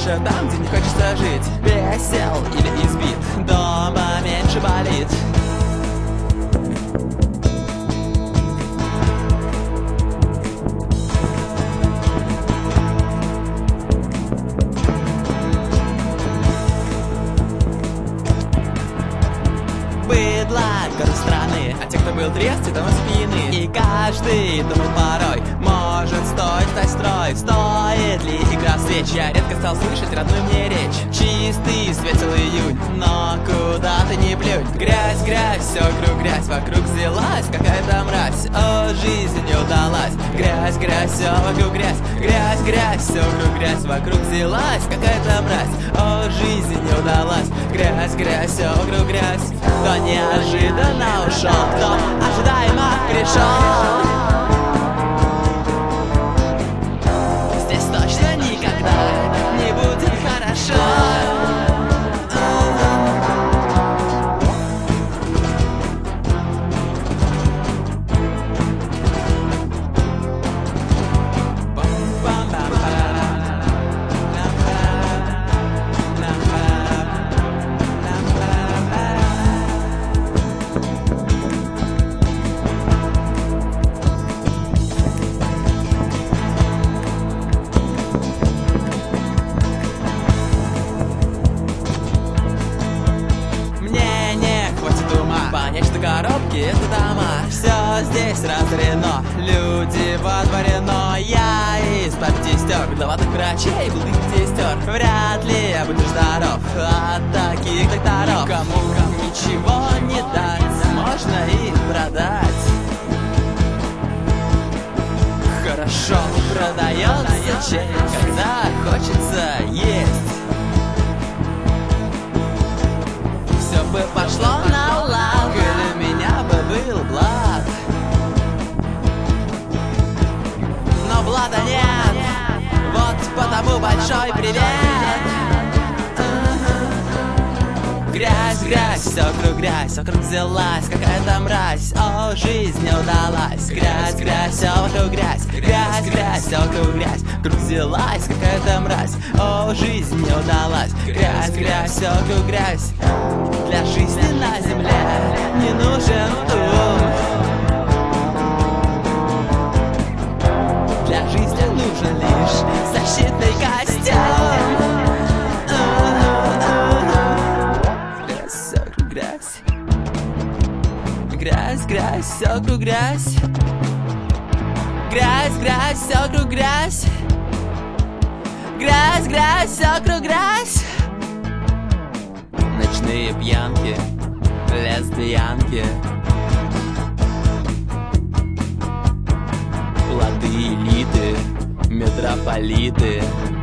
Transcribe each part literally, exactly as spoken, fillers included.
больше там, где не хочется жить. Весел или избит, дома меньше болит. Быдло город страны, а те, кто был трест, тому спины. И каждый думал порой, может стоит стать строй. Стоит ли игра свеч? Я редко стал слышать родную мне речь. Чистый, светлый июнь, но куда ты не плюнь. Грязь, грязь, все вокруг грязь. Вокруг взялась какая-то мразь. О, жизнь не удалась. Грязь, грязь, все вокруг грязь. Грязь, грязь, все вокруг грязь. Вокруг взялась какая-то мразь. О, жизнь не удалась. Грязь, грязь, все вокруг грязь. Кто неожиданно ушел, кто ожидаемо пришел. Здесь точно никогда не будет хорошо. Понять, что коробки — это дома. Все здесь разорено, люди водворено. Я из-под стер, главатых врачей, глупых сестер. Вряд ли я буду здоров от таких докторов. Кому ничего не дать, можно и продать. Хорошо продается честь, когда хочется есть. Все бы пошло на лад, для меня бы был блат. Но блата нет, вот потому большой привет. Грязь, грязь, все вокруг грязь, вокруг взялась какая-то мразь. О, жизнь не удалась. Грязь, грязь, все вокруг грязь. Грязь, грязь, все вокруг грязь. Вокруг взялась какая-то мразь. О, жизнь не удалась. Грязь, грязь, все вокруг грязь. Для жизни на земле не нужен ум. Для жизни нужен лишь защитный костюм. Грязь, грязь, грязь, все вокруг грязь. Грязь, грязь, все вокруг грязь. Грязь, грязь, все вокруг грязь. Ночные пьянки, лесбиянки, плоды элиты, метрополиты,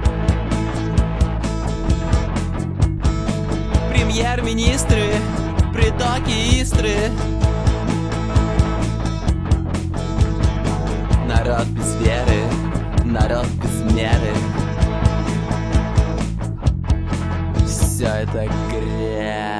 премьер-министры, притоки Истры. Народ без веры, народ без меры. Все это грязь.